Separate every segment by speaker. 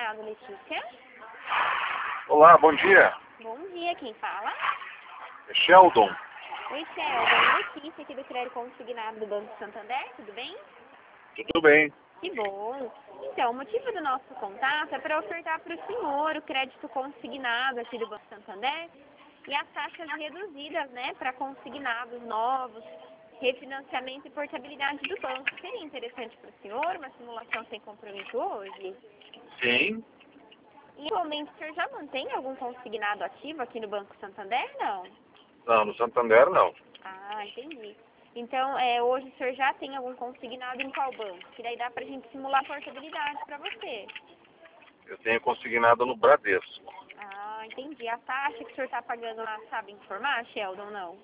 Speaker 1: Consignado, Letícia.
Speaker 2: Olá, bom dia.
Speaker 1: Bom dia, quem fala?
Speaker 2: É Sheldon.
Speaker 1: Oi, Sheldon. Letícia aqui do Crédito Consignado do Banco Santander, tudo bem?
Speaker 2: Tudo bem?
Speaker 1: Que bom. Então, o motivo do nosso contato é para ofertar para o senhor o crédito consignado aqui do Banco Santander e as taxas reduzidas, né, para consignados novos, refinanciamento e portabilidade do banco. Seria interessante para o senhor uma simulação sem compromisso hoje?
Speaker 2: Sim.
Speaker 1: E atualmente o senhor já mantém algum consignado ativo aqui no Banco Santander, não?
Speaker 2: Não, no Santander não.
Speaker 1: Ah, entendi. Então, hoje o senhor já tem algum consignado em qual banco? Que daí dá pra gente simular a portabilidade para você.
Speaker 2: Eu tenho consignado no Bradesco.
Speaker 1: Ah, entendi. A taxa que o senhor está pagando lá, sabe informar, Sheldon, não?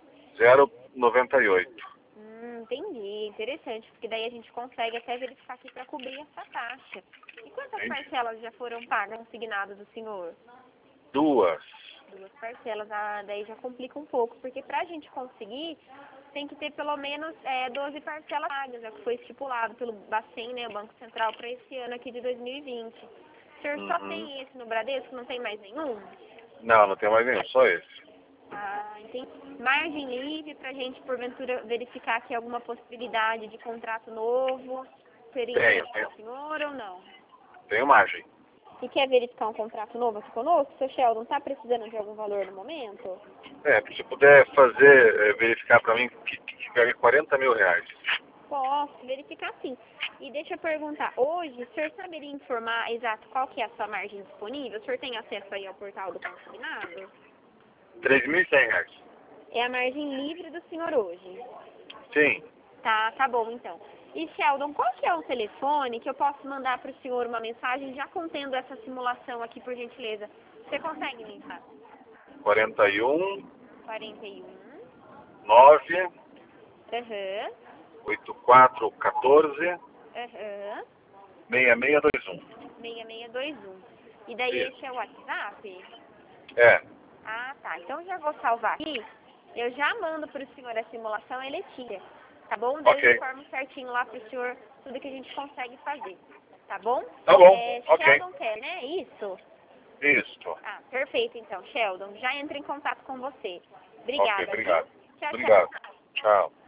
Speaker 2: 0,98.
Speaker 1: Entendi. Interessante, porque daí a gente consegue até verificar aqui para cobrir essa taxa. E quantas
Speaker 2: Entendi.
Speaker 1: parcelas já foram pagas consignado do senhor?
Speaker 2: 2.
Speaker 1: 2 parcelas, daí já complica um pouco, porque para a gente conseguir, tem que ter pelo menos 12 parcelas pagas, é o que foi estipulado pelo Bacen, né, o Banco Central, para esse ano aqui de 2020. O senhor só tem esse no Bradesco, não tem mais nenhum?
Speaker 2: Não, não tem mais nenhum, só esse.
Speaker 1: Ah, entendi. Margem livre para a gente, porventura, verificar aqui alguma possibilidade de contrato novo? Seria
Speaker 2: Tenho.
Speaker 1: para o senhor ou não?
Speaker 2: Tenho margem.
Speaker 1: E quer verificar um contrato novo aqui conosco? Seu Sheldon, está precisando de algum valor no momento?
Speaker 2: Se puder fazer, verificar para mim que pegue 40 mil reais.
Speaker 1: Posso verificar sim. E deixa eu perguntar, hoje o senhor saberia informar exato qual que é a sua margem disponível? O senhor tem acesso aí ao portal do consignado?
Speaker 2: 3.100 reais.
Speaker 1: É a margem livre do senhor hoje.
Speaker 2: Sim.
Speaker 1: Tá bom então. E Sheldon, qual que é o telefone que eu posso mandar para o senhor uma mensagem já contendo essa simulação aqui, por gentileza? Você consegue me enviar?
Speaker 2: 41
Speaker 1: 41.
Speaker 2: 9
Speaker 1: Aham.
Speaker 2: 8414
Speaker 1: Aham.
Speaker 2: 6621.
Speaker 1: 6621. E daí
Speaker 2: Isso.
Speaker 1: esse é o WhatsApp?
Speaker 2: É.
Speaker 1: Ah, tá. Então já vou salvar aqui. Eu já mando para o senhor a simulação eletiva, tá bom? Daí eu
Speaker 2: Ok.
Speaker 1: informo certinho lá para o senhor tudo que a gente consegue fazer, tá bom?
Speaker 2: Tá bom. Ok.
Speaker 1: Sheldon quer, né? Isso?
Speaker 2: Isso.
Speaker 1: Ah, perfeito então, Sheldon. Já entro em contato com você.
Speaker 2: Ok,
Speaker 1: Obrigada, viu?
Speaker 2: obrigado.
Speaker 1: Tchau, tchau.
Speaker 2: Obrigado. Tchau.